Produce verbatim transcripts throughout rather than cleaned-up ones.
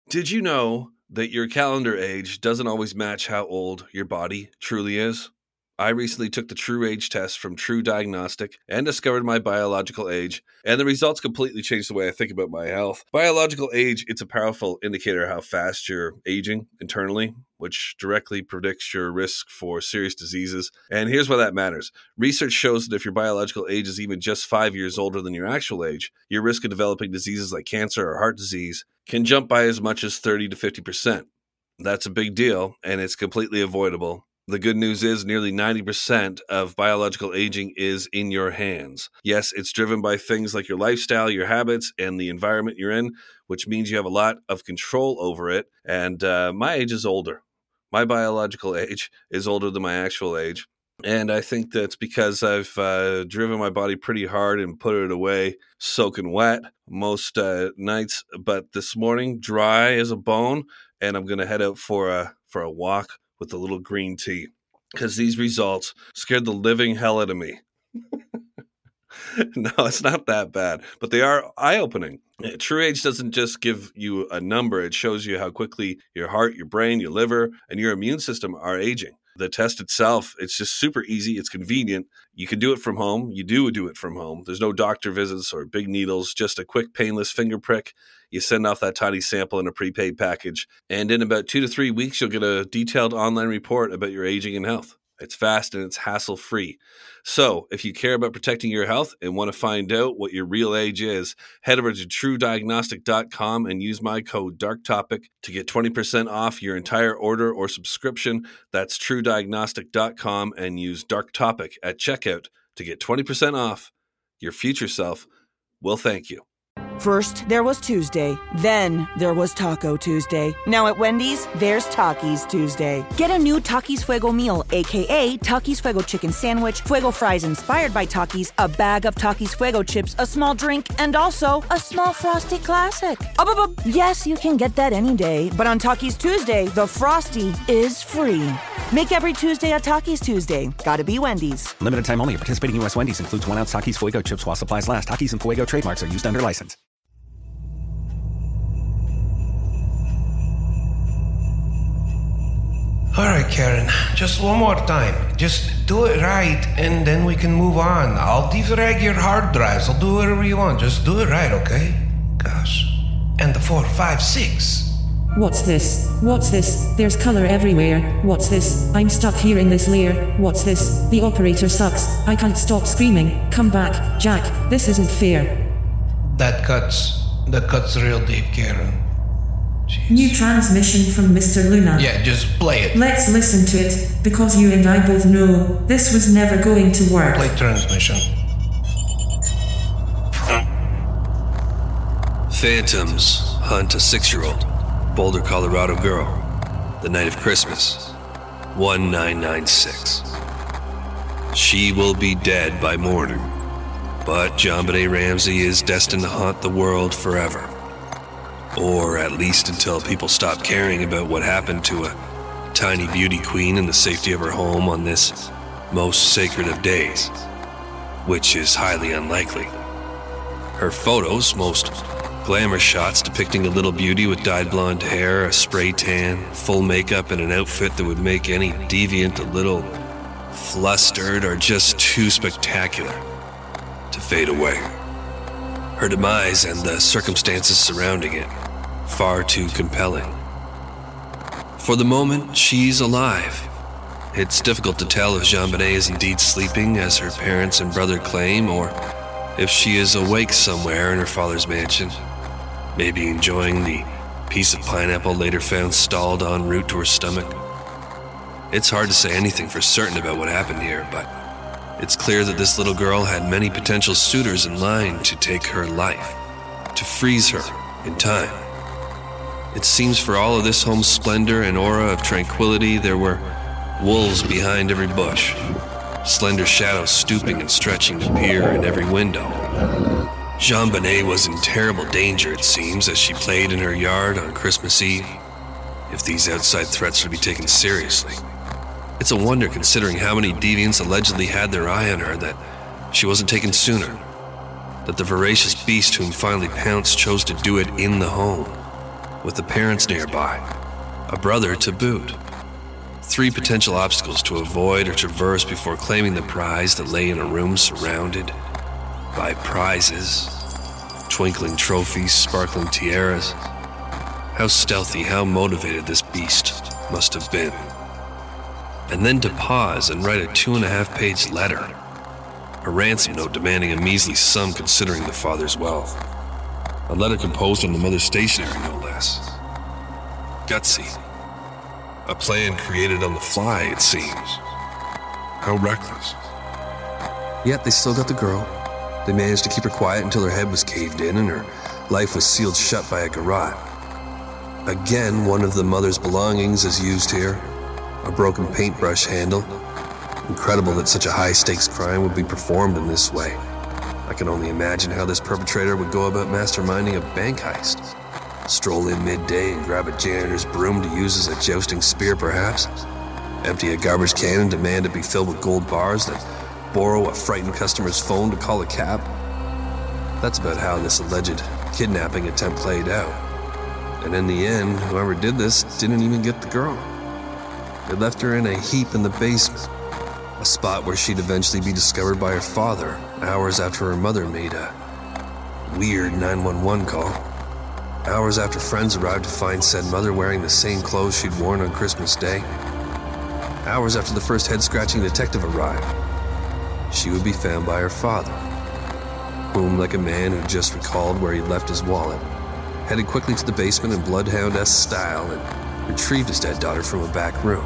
Did you know that your calendar age doesn't always match how old your body truly is? I recently took the True Age test from True Diagnostic and discovered my biological age, and the results completely changed the way I think about my health. Biological age, it's a powerful indicator of how fast you're aging internally, which directly predicts your risk for serious diseases. And here's why that matters. Research shows that if your biological age is even just five years older than your actual age, your risk of developing diseases like cancer or heart disease can jump by as much as thirty to fifty percent. That's a big deal, and it's completely avoidable. The good news is nearly ninety percent of biological aging is in your hands. Yes, it's driven by things like your lifestyle, your habits, and the environment you're in, which means you have a lot of control over it. And uh, my age is older. My biological age is older than my actual age. And I think that's because I've uh, driven my body pretty hard and put it away soaking wet most uh, nights. But this morning, dry as a bone, and I'm going to head out for a for a walk with a little green tea, because these results scared the living hell out of me. No, it's not that bad, but they are eye-opening. True Age doesn't just give you a number. It shows you how quickly your heart, your brain, your liver, and your immune system are aging. The test itself, it's just super easy. It's convenient. You can do it from home. You do do it from home. There's no doctor visits or big needles, just a quick painless finger prick. You send off that tiny sample in a prepaid package. And in about two to three weeks, you'll get a detailed online report about your aging and health. It's fast and it's hassle-free. So if you care about protecting your health and want to find out what your real age is, head over to true diagnostic dot com and use my code DARKTOPIC to get twenty percent off your entire order or subscription. That's true diagnostic dot com and use DARKTOPIC at checkout to get twenty percent off. Your future self will thank you. First, there was Tuesday. Then, there was Taco Tuesday. Now at Wendy's, there's Takis Tuesday. Get a new Takis Fuego meal, a k a. Takis Fuego chicken sandwich, Fuego fries inspired by Takis, a bag of Takis Fuego chips, a small drink, and also a small Frosty Classic. Up, up, up. Yes, you can get that any day, but on Takis Tuesday, the Frosty is free. Make every Tuesday a Takis Tuesday. Gotta be Wendy's. Limited time only. Participating U S Wendy's includes one ounce Takis Fuego chips while supplies last. Takis and Fuego trademarks are used under license. All right, Karen, just one more time. Just do it right, and then we can move on. I'll defrag your hard drives. I'll do whatever you want. Just do it right, okay? Gosh. And the four, five, six. What's this? What's this? There's color everywhere. What's this? I'm stuck here in this layer. What's this? The operator sucks. I can't stop screaming. Come back, Jack. This isn't fair. That cuts. That cuts real deep, Karen. Jeez. New transmission from Mister Luna. Yeah, just play it. Let's listen to it, because you and I both know this was never going to work. Play transmission. Phantoms hunt a six-year-old Boulder, Colorado girl the night of Christmas, one nine nine six. She will be dead by morning, but JonBenet Ramsey is destined to haunt the world forever. Or at least until people stop caring about what happened to a tiny beauty queen in the safety of her home on this most sacred of days, which is highly unlikely. Her photos, most glamour shots depicting a little beauty with dyed blonde hair, a spray tan, full makeup, and an outfit that would make any deviant a little flustered, are just too spectacular to fade away. Her demise and the circumstances surrounding it, far too compelling. For the moment, she's alive. It's difficult to tell if JonBenet is indeed sleeping, as her parents and brother claim, or if she is awake somewhere in her father's mansion, maybe enjoying the piece of pineapple later found stalled en route to her stomach. It's hard to say anything for certain about what happened here, but it's clear that this little girl had many potential suitors in line to take her life, to freeze her in time. It seems for all of this home's splendor and aura of tranquility, there were wolves behind every bush, slender shadows stooping and stretching to peer in every window. JonBenet was in terrible danger, it seems, as she played in her yard on Christmas Eve, if these outside threats were to be taken seriously. It's a wonder, considering how many deviants allegedly had their eye on her, that she wasn't taken sooner, that the voracious beast whom finally pounced chose to do it in the home. with the parents nearby, a brother to boot. Three potential obstacles to avoid or traverse before claiming the prize that lay in a room surrounded by prizes, twinkling trophies, sparkling tiaras. How stealthy, how motivated this beast must have been. And then to pause and write a two and a half page letter, a ransom note demanding a measly sum considering the father's wealth. A letter composed on the mother's stationery, no less. Gutsy. A plan created on the fly, it seems. How reckless. Yet they still got the girl. They managed to keep her quiet until her head was caved in and her life was sealed shut by a garrote. Again, one of the mother's belongings is used here. A broken paintbrush handle. Incredible that such a high-stakes crime would be performed in this way. I can only imagine how this perpetrator would go about masterminding a bank heist. Stroll in midday and grab a janitor's broom to use as a jousting spear, perhaps. Empty a garbage can and demand it be filled with gold bars, then borrow a frightened customer's phone to call a cab. That's about how this alleged kidnapping attempt played out. And in the end, whoever did this didn't even get the girl. They left her in a heap in the basement, a spot where she'd eventually be discovered by her father hours after her mother made a weird nine one one call. Hours after friends arrived to find said mother wearing the same clothes she'd worn on Christmas Day. Hours after the first head-scratching detective arrived, she would be found by her father, whom, like a man who just recalled where he'd left his wallet, headed quickly to the basement in Bloodhound-esque style and retrieved his dead daughter from a back room.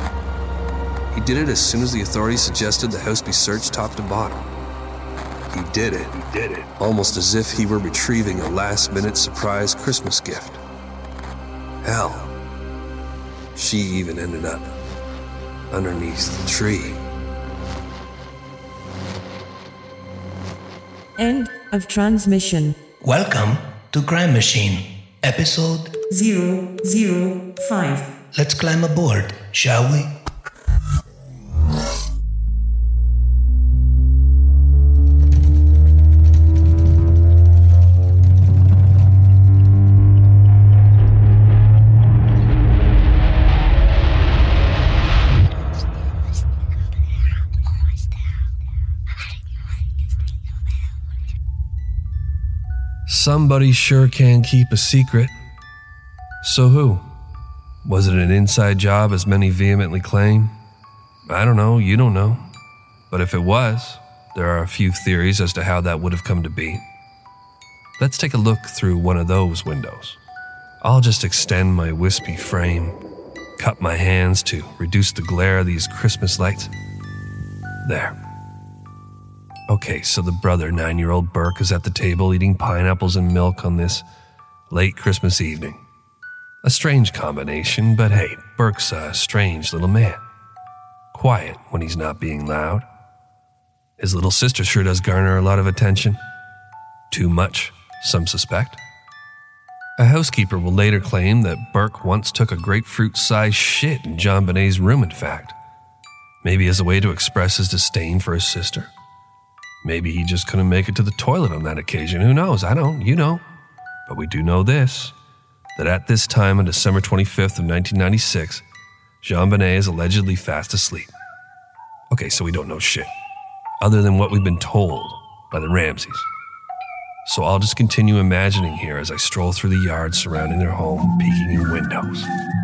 He did it as soon as the authorities suggested the house be searched top to bottom. He did it, he did it, almost as if he were retrieving a last-minute surprise Christmas gift. Hell, she even ended up underneath the tree. End of transmission. Welcome to Crime Machine, episode zero zero five. Let's climb aboard, shall we? Somebody sure can keep a secret. So who? Was it an inside job, as many vehemently claim? I don't know, you don't know. But if it was, there are a few theories as to how that would have come to be. Let's take a look through one of those windows. I'll just extend my wispy frame, cup my hands to reduce the glare of these Christmas lights. There. Okay, so the brother, nine-year-old Burke, is at the table eating pineapples and milk on this late Christmas evening. A strange combination, but hey, Burke's a strange little man. Quiet when he's not being loud. His little sister sure does garner a lot of attention. Too much, some suspect. A housekeeper will later claim that Burke once took a grapefruit-sized shit in John Bonet's room, in fact. Maybe as a way to express his disdain for his sister. Maybe he just couldn't make it to the toilet on that occasion. Who knows? I don't. You know. But we do know this, that at this time on December twenty-fifth of nineteen ninety-six, Jean Bonnet is allegedly fast asleep. Okay, so we don't know shit, other than what we've been told by the Ramseys. So I'll just continue imagining here as I stroll through the yard surrounding their home, peeking in windows.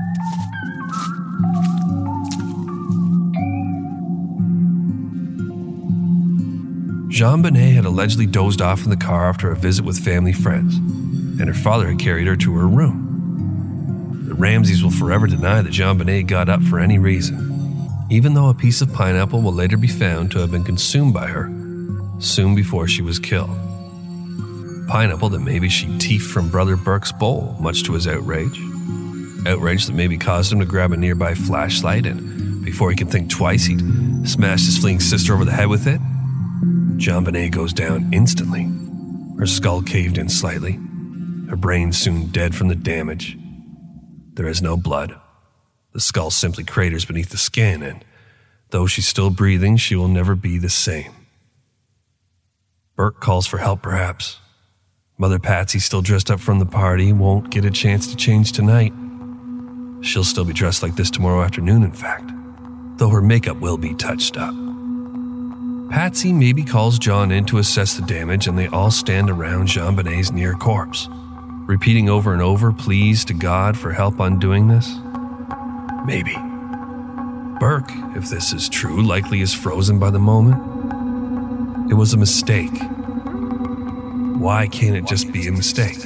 Jean Bonnet had allegedly dozed off in the car after a visit with family friends, and her father had carried her to her room. The Ramseys will forever deny that Jean Bonnet got up for any reason, even though a piece of pineapple will later be found to have been consumed by her soon before she was killed. Pineapple that maybe she teethed from Brother Burke's bowl, much to his outrage. Outrage that maybe caused him to grab a nearby flashlight and, before he could think twice, he'd smashed his fleeing sister over the head with it. Jean Bonnet goes down instantly, her skull caved in slightly, her brain soon dead from the damage. There is no blood. The skull simply craters beneath the skin, and though she's still breathing, she will never be the same. Burke calls for help, perhaps. Mother Patsy, still dressed up from the party, won't get a chance to change tonight. She'll still be dressed like this tomorrow afternoon, in fact, though her makeup will be touched up. Patsy maybe calls John in to assess the damage, and they all stand around JonBenet's near corpse, repeating over and over pleas to God for help on doing this. Maybe. Burke, if this is true, likely is frozen by the moment. It was a mistake. Why can't it just be a mistake?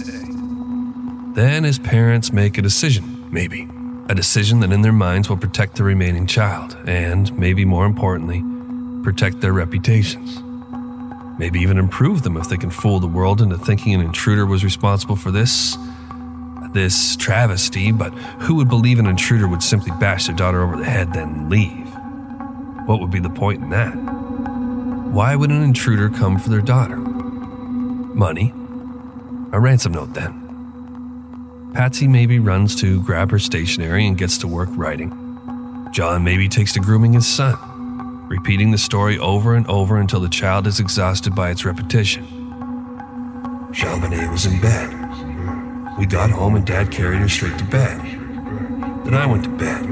Then his parents make a decision, maybe. A decision that in their minds will protect the remaining child, and, maybe more importantly, protect their reputations. Maybe even improve them if they can fool the world into thinking an intruder was responsible for this, this travesty, but who would believe an intruder would simply bash their daughter over the head then leave? What would be the point in that? Why would an intruder come for their daughter? Money? A ransom note then. Patsy maybe runs to grab her stationery and gets to work writing. John maybe takes to grooming his son, repeating the story over and over until the child is exhausted by its repetition. JonBenet was in bed. We got home and Dad carried her straight to bed. Then I went to bed.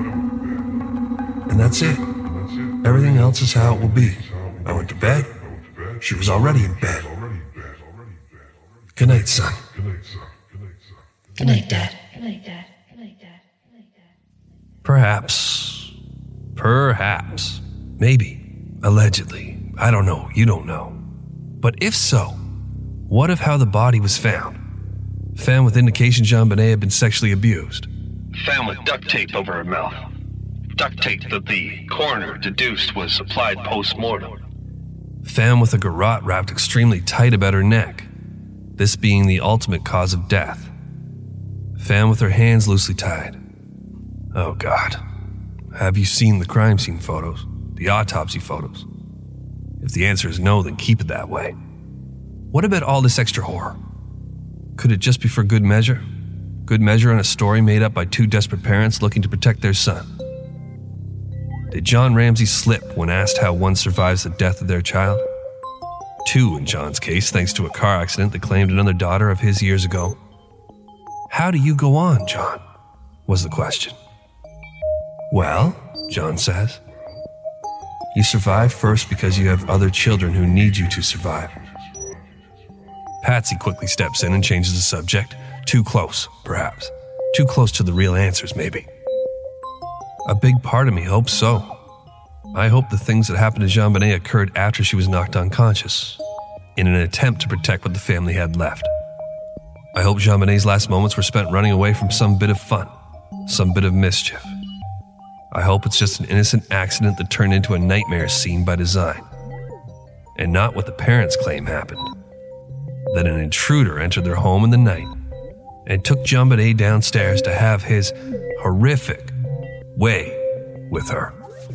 And that's it. Everything else is how it will be. I went to bed. She was already in bed. Good night, son. Good night, Dad. Good night, Dad. Good night, Dad. Good night, Dad. Perhaps. Perhaps. Maybe. Allegedly. I don't know. You don't know. But if so, what of how the body was found? Found with indication JonBenet had been sexually abused. Found with duct tape over her mouth. Duct tape that the coroner deduced was applied post-mortem. Found with a garrote wrapped extremely tight about her neck, this being the ultimate cause of death. Found with her hands loosely tied. Oh God. Have you seen the crime scene photos? The autopsy photos? If the answer is no, then keep it that way. What about all this extra horror? Could it just be for good measure? Good measure on a story made up by two desperate parents looking to protect their son? Did John Ramsey slip when asked how one survives the death of their child? Two in John's case, thanks to a car accident that claimed another daughter of his years ago. How do you go on, John? Was the question. Well, John says, you survive first because you have other children who need you to survive. Patsy quickly steps in and changes the subject. Too close, perhaps. Too close to the real answers, maybe. A big part of me hopes so. I hope the things that happened to JonBenet occurred after she was knocked unconscious, in an attempt to protect what the family had left. I hope JonBenet's last moments were spent running away from some bit of fun, some bit of mischief. I hope it's just an innocent accident that turned into a nightmare scene by design, and not what the parents claim happened. That an intruder entered their home in the night and took JonBenet downstairs to have his horrific way with her.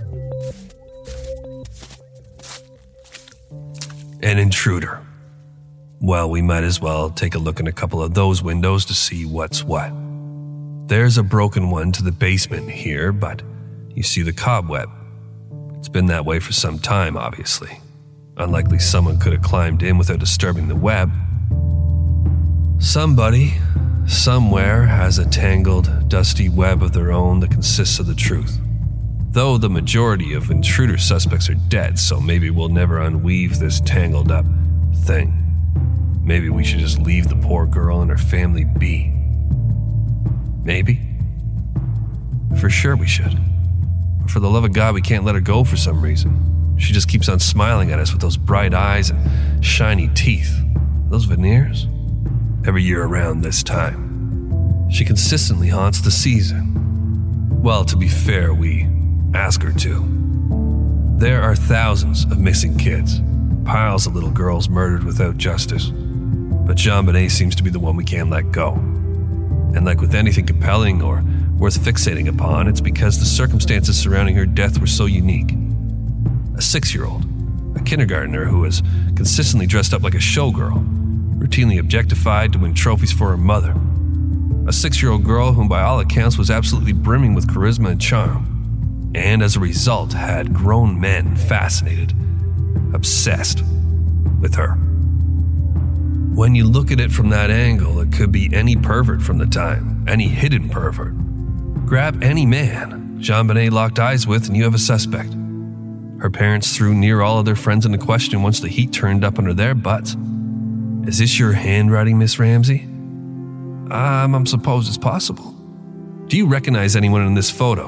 An intruder. Well, we might as well take a look in a couple of those windows to see what's what. There's a broken one to the basement here, but you see the cobweb. It's been that way for some time, obviously. Unlikely someone could have climbed in without disturbing the web. Somebody, somewhere, has a tangled, dusty web of their own that consists of the truth. Though the majority of intruder suspects are dead, so maybe we'll never unweave this tangled up thing. Maybe we should just leave the poor girl and her family be. Maybe. For sure we should. But for the love of God, we can't let her go for some reason. She just keeps on smiling at us with those bright eyes and shiny teeth. Those veneers? Every year around this time, she consistently haunts the season. Well, to be fair, we ask her to. There are thousands of missing kids, piles of little girls murdered without justice. But JonBenet seems to be the one we can't let go. And like with anything compelling or worth fixating upon, it's because the circumstances surrounding her death were so unique. A six-year-old, a kindergartner who was consistently dressed up like a showgirl, routinely objectified to win trophies for her mother. A six-year-old girl whom by all accounts was absolutely brimming with charisma and charm, and as a result had grown men fascinated, obsessed with her. When you look at it from that angle, it could be any pervert from the time, any hidden pervert. Grab any man JonBenet locked eyes with and you have a suspect. Her parents threw near all of their friends into question once the heat turned up under their butts. Is this your handwriting, Miss Ramsey? Um, I suppose it's possible. Do you recognize anyone in this photo?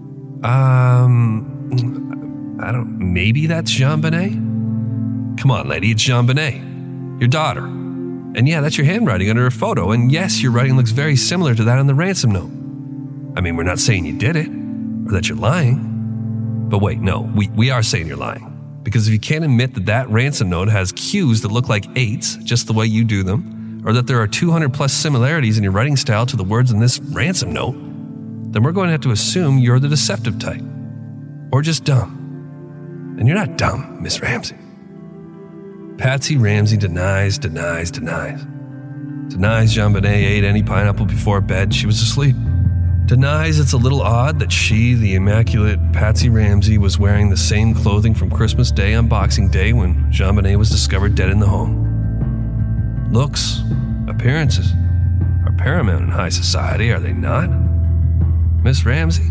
Um, I don't, maybe that's JonBenet? Come on, lady, it's JonBenet, your daughter. And yeah, that's your handwriting under her photo. And yes, your writing looks very similar to that on the ransom note. I mean, we're not saying you did it, or that you're lying. But wait, no, we, we are saying you're lying. Because if you can't admit that that ransom note has Q's that look like eights, just the way you do them, or that there are two hundred plus similarities in your writing style to the words in this ransom note, then we're going to have to assume you're the deceptive type. Or just dumb. And you're not dumb, Miss Ramsey. Patsy Ramsey denies, denies, denies. Denies JonBenet ate any pineapple before bed. She was asleep. Denies it's a little odd that she, the immaculate Patsy Ramsey, was wearing the same clothing from Christmas Day on Boxing Day when JonBenet was discovered dead in the home. Looks, appearances, are paramount in high society, are they not? Miss Ramsey?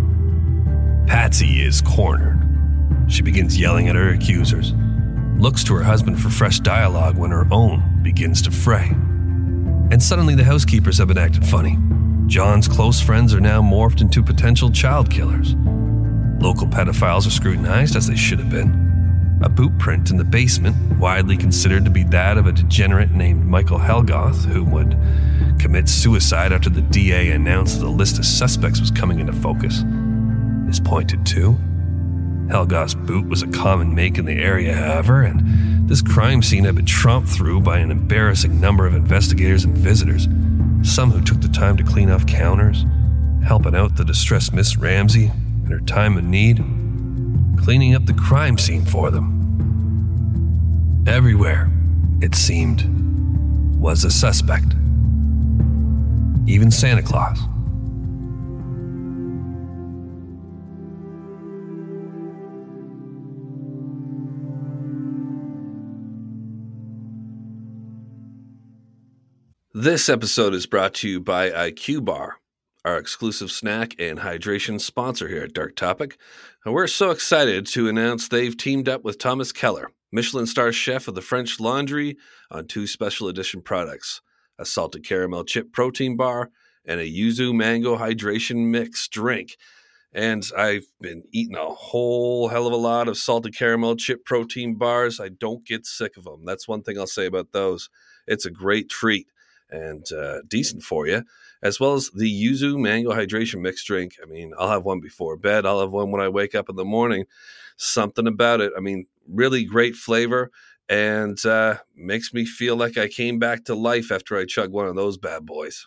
Patsy is cornered. She begins yelling at her accusers. Looks to her husband for fresh dialogue when her own begins to fray. And suddenly the housekeepers have been acting funny. John's close friends are now morphed into potential child killers. Local pedophiles are scrutinized, as they should have been. A boot print in the basement, widely considered to be that of a degenerate named Michael Helgoth, who would commit suicide after the D A announced the list of suspects was coming into focus, is pointed to. Helgoth's boot was a common make in the area, however, and this crime scene had been tromped through by an embarrassing number of investigators and visitors. Some who took the time to clean off counters, helping out the distressed Miss Ramsey in her time of need, cleaning up the crime scene for them. Everywhere, it seemed, was a suspect. Even Santa Claus. This episode is brought to you by I Q Bar, our exclusive snack and hydration sponsor here at Dark Topic. And we're so excited to announce they've teamed up with Thomas Keller, Michelin star chef of the French Laundry, on two special edition products, a salted caramel chip protein bar and a yuzu mango hydration mix drink. And I've been eating a whole hell of a lot of salted caramel chip protein bars. I don't get sick of them. That's one thing I'll say about those. It's a great treat and uh, decent for you, as well as the yuzu mango hydration mix drink. I mean, I'll have one before bed. I'll have one when I wake up in the morning. Something about it. I mean, really great flavor and uh, makes me feel like I came back to life after I chug one of those bad boys.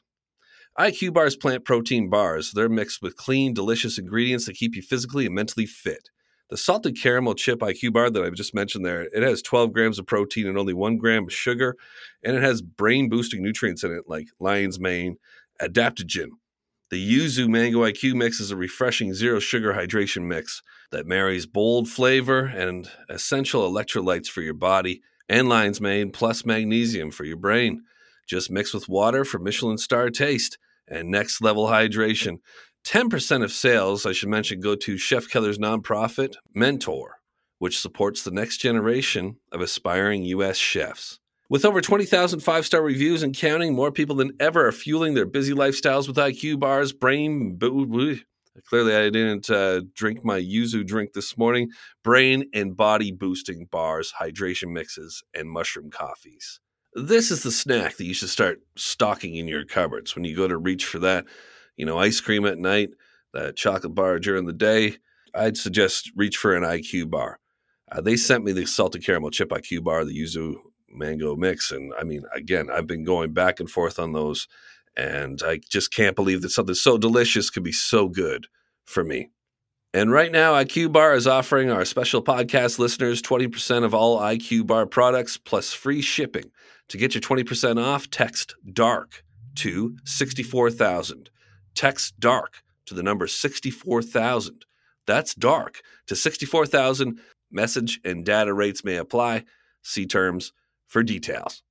I Q Bar's plant protein bars. They're mixed with clean, delicious ingredients that keep you physically and mentally fit. The salted caramel chip I Q bar that I just mentioned there, it has twelve grams of protein and only one gram of sugar, and it has brain-boosting nutrients in it like lion's mane, adaptogen. The yuzu mango I Q mix is a refreshing zero-sugar hydration mix that marries bold flavor and essential electrolytes for your body, and lion's mane plus magnesium for your brain. Just mix with water for Michelin star taste and next-level hydration. ten percent of sales, I should mention, go to Chef Keller's nonprofit, Mentor, which supports the next generation of aspiring U S chefs. With over twenty thousand five-star reviews and counting, more people than ever are fueling their busy lifestyles with I Q Bars, brain... Clearly, I didn't uh, drink my yuzu drink this morning. Brain and body-boosting bars, hydration mixes, and mushroom coffees. This is the snack that you should start stocking in your cupboards when you go to reach for that. You know, ice cream at night, that chocolate bar during the day. I'd suggest reach for an I Q bar. Uh, they sent me the salted caramel chip I Q bar, the yuzu mango mix. And I mean, again, I've been going back and forth on those. And I just can't believe that something so delicious could be so good for me. And right now, I Q Bar is offering our special podcast listeners twenty percent of all I Q Bar products plus free shipping. To get your twenty percent off, text DARK to sixty-four thousand. Text DARK to the number sixty-four thousand. That's DARK to sixty-four thousand. Message and data rates may apply. See terms for details.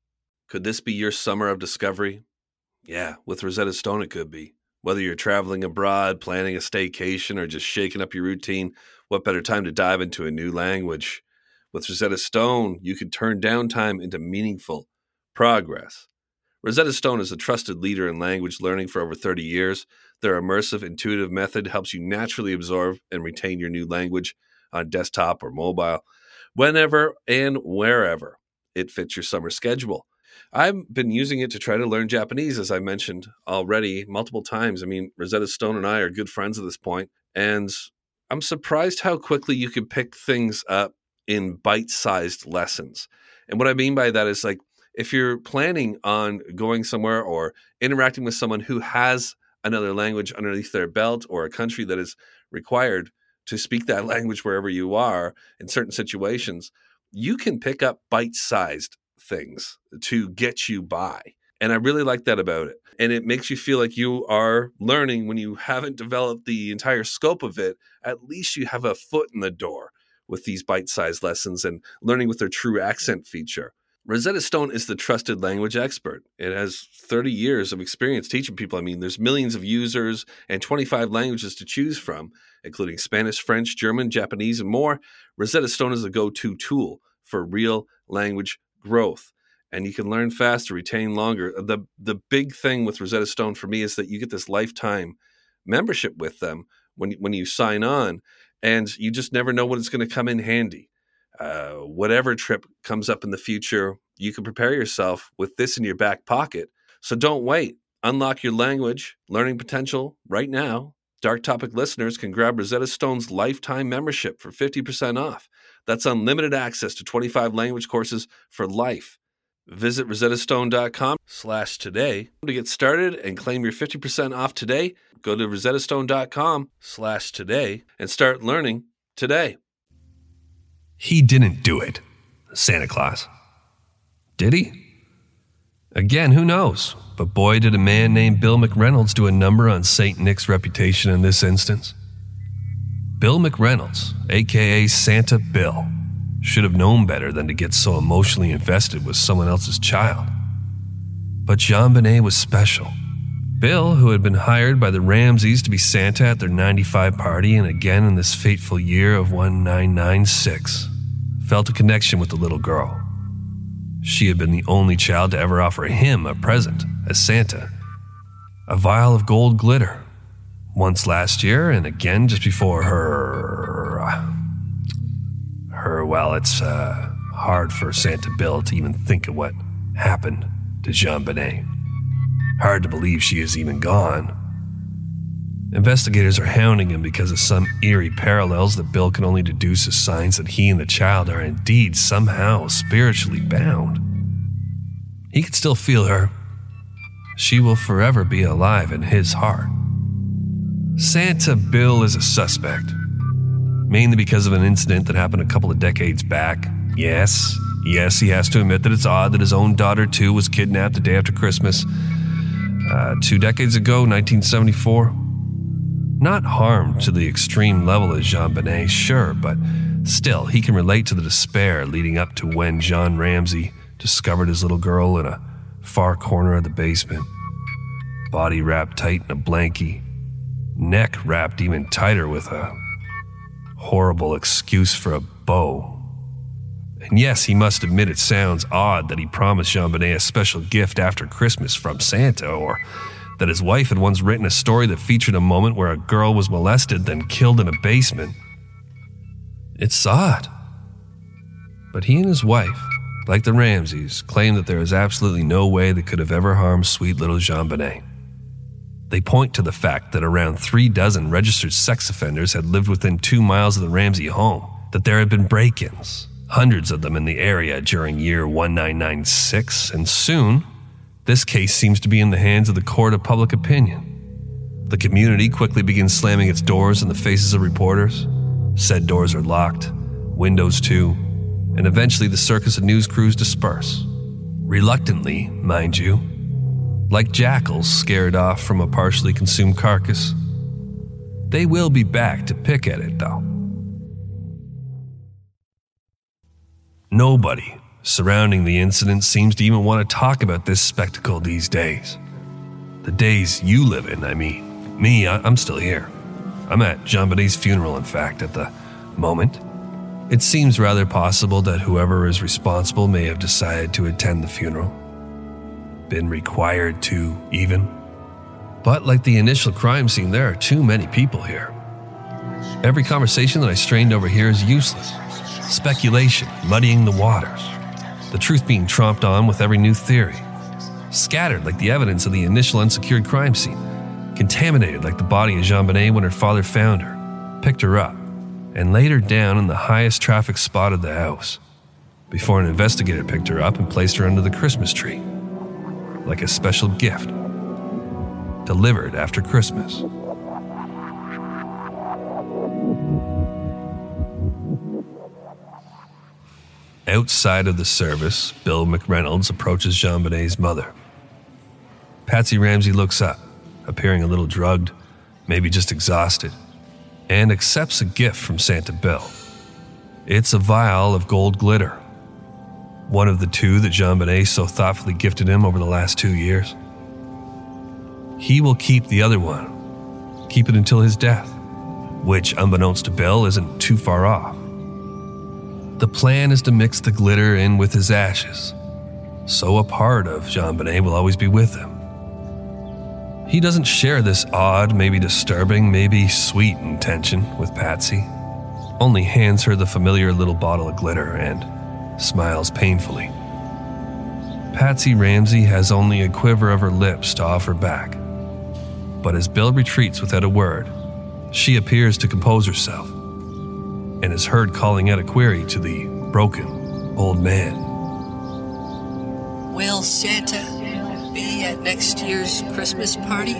Could this be your summer of discovery? Yeah, with Rosetta Stone it could be. Whether you're traveling abroad, planning a staycation, or just shaking up your routine, what better time to dive into a new language? With Rosetta Stone, you can turn downtime into meaningful progress. Rosetta Stone is a trusted leader in language learning for over thirty years. Their immersive, intuitive method helps you naturally absorb and retain your new language on desktop or mobile, whenever and wherever it fits your summer schedule. I've been using it to try to learn Japanese, as I mentioned already multiple times. I mean, Rosetta Stone and I are good friends at this point, and I'm surprised how quickly you can pick things up in bite-sized lessons. And what I mean by that is, like, if you're planning on going somewhere or interacting with someone who has another language underneath their belt, or a country that is required to speak that language wherever you are in certain situations, you can pick up bite-sized things to get you by. And I really like that about it. And it makes you feel like you are learning when you haven't developed the entire scope of it. At least you have a foot in the door with these bite-sized lessons and learning with their true accent feature. Rosetta Stone is the trusted language expert. It has thirty years of experience teaching people. I mean, there's millions of users and twenty-five languages to choose from, including Spanish, French, German, Japanese, and more. Rosetta Stone is a go-to tool for real language growth, and you can learn faster, retain longer. The, the big thing with Rosetta Stone for me is that you get this lifetime membership with them when, when you sign on, and you just never know when it's going to come in handy. Uh, whatever trip comes up in the future, you can prepare yourself with this in your back pocket. So don't wait. Unlock your language learning potential right now. Dark Topic listeners can grab Rosetta Stone's lifetime membership for fifty percent off. That's unlimited access to twenty-five language courses for life. Visit rosettastone.com slash today to get started and claim your fifty percent off today. Go to rosettastone.com slash today and start learning today. He didn't do it, Santa Claus. Did he? Again, who knows? But boy, did a man named Bill McReynolds do a number on Saint Nick's reputation in this instance. Bill McReynolds, a k a. Santa Bill, should have known better than to get so emotionally invested with someone else's child. But JonBenet was special. Bill, who had been hired by the Ramseys to be Santa at their ninety-five party and again in this fateful year of nineteen ninety-six, felt a connection with the little girl. She had been the only child to ever offer him a present as Santa, a vial of gold glitter, once last year and again just before her... Her, well, it's uh, hard for Santa Bill to even think of what happened to JonBenet. Hard to believe she is even gone. Investigators are hounding him because of some eerie parallels that Bill can only deduce as signs that he and the child are indeed somehow spiritually bound. He can still feel her. She will forever be alive in his heart. Santa Bill is a suspect, mainly because of an incident that happened a couple of decades back. Yes, yes, he has to admit that it's odd that his own daughter, too, was kidnapped the day after Christmas. Uh, two decades ago, nineteen seventy-four. Not harmed to the extreme level as JonBenet, sure, but still, he can relate to the despair leading up to when John Ramsey discovered his little girl in a far corner of the basement. Body wrapped tight in a blankie, neck wrapped even tighter with a horrible excuse for a bow. And yes, he must admit it sounds odd that he promised JonBenet a special gift after Christmas from Santa, or that his wife had once written a story that featured a moment where a girl was molested then killed in a basement. It's odd. But he and his wife, like the Ramseys, claim that there is absolutely no way they could have ever harmed sweet little JonBenet. They point to the fact that around three dozen registered sex offenders had lived within two miles of the Ramsey home, that there had been break-ins, hundreds of them in the area during year nineteen ninety-six, and soon, this case seems to be in the hands of the court of public opinion. The community quickly begins slamming its doors in the faces of reporters. Said doors are locked, windows too, and eventually the circus of news crews disperse. Reluctantly, mind you, like jackals scared off from a partially consumed carcass. They will be back to pick at it, though. Nobody surrounding the incident seems to even want to talk about this spectacle these days. The days you live in, I mean. Me, I- I'm still here. I'm at JonBenét's funeral, in fact, at the moment. It seems rather possible that whoever is responsible may have decided to attend the funeral. Been required to, even. But like the initial crime scene, there are too many people here. Every conversation that I strained over here is useless. Speculation, muddying the waters. The truth being tromped on with every new theory. Scattered like the evidence of the initial unsecured crime scene. Contaminated like the body of JonBené when her father found her, picked her up, and laid her down in the highest traffic spot of the house, before an investigator picked her up and placed her under the Christmas tree, like a special gift, delivered after Christmas. Outside of the service, Bill McReynolds approaches JonBenét's mother. Patsy Ramsey looks up, appearing a little drugged, maybe just exhausted, and accepts a gift from Santa Bill. It's a vial of gold glitter, one of the two that JonBené so thoughtfully gifted him over the last two years. He will keep the other one, keep it until his death, which, unbeknownst to Bill, isn't too far off. The plan is to mix the glitter in with his ashes, so a part of JonBené will always be with him. He doesn't share this odd, maybe disturbing, maybe sweet intention with Patsy, only hands her the familiar little bottle of glitter and smiles painfully. Patsy Ramsey has only a quiver of her lips to offer back, but as Bill retreats without a word, she appears to compose herself and is heard calling out a query to the broken old man. Will Santa be at next year's Christmas party?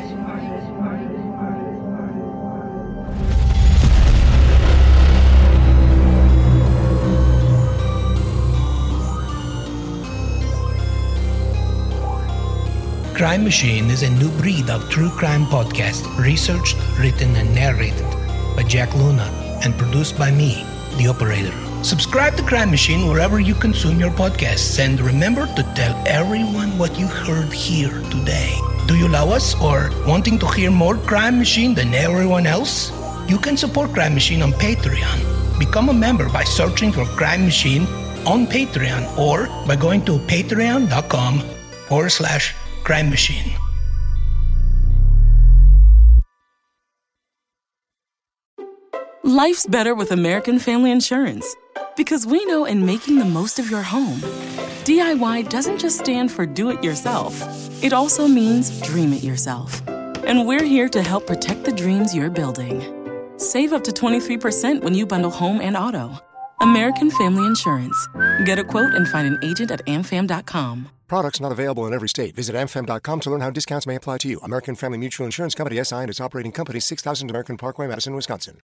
Crime Machine is a new breed of true crime podcast, researched, written, and narrated by Jack Luna, and produced by me, the operator. Subscribe to Crime Machine wherever you consume your podcasts, and remember to tell everyone what you heard here today. Do you love us or wanting to hear more Crime Machine than everyone else? You can support Crime Machine on Patreon. Become a member by searching for Crime Machine on Patreon or by going to patreon.com forward slash Crime Machine. Life's better with American Family Insurance because we know in making the most of your home, D I Y doesn't just stand for do it yourself. It also means dream it yourself. And we're here to help protect the dreams you're building. Save up to twenty-three percent when you bundle home and auto. American Family Insurance. Get a quote and find an agent at amfam dot com. Products not available in every state. Visit amfam dot com to learn how discounts may apply to you. American Family Mutual Insurance Company, S I and its operating company, six thousand American Parkway, Madison, Wisconsin.